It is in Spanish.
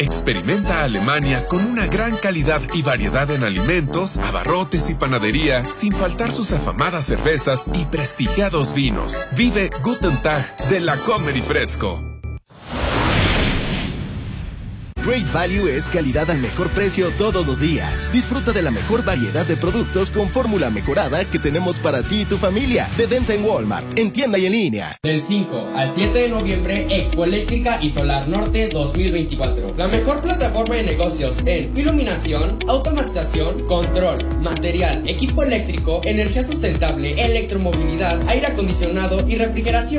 Experimenta Alemania con una gran calidad y variedad en alimentos, abarrotes y panadería, sin faltar sus afamadas cervezas y prestigiados vinos. Vive Guten Tag de la Comer y Fresco. Great Value es calidad al mejor precio todos los días. Disfruta de la mejor variedad de productos con fórmula mejorada que tenemos para ti y tu familia. De venta en Walmart, en tienda y en línea. Del 5 al 7 de noviembre, Expo Eléctrica y Solar Norte 2024. La mejor plataforma de negocios en iluminación, automatización, control, material, equipo eléctrico, energía sustentable, electromovilidad, aire acondicionado y refrigeración.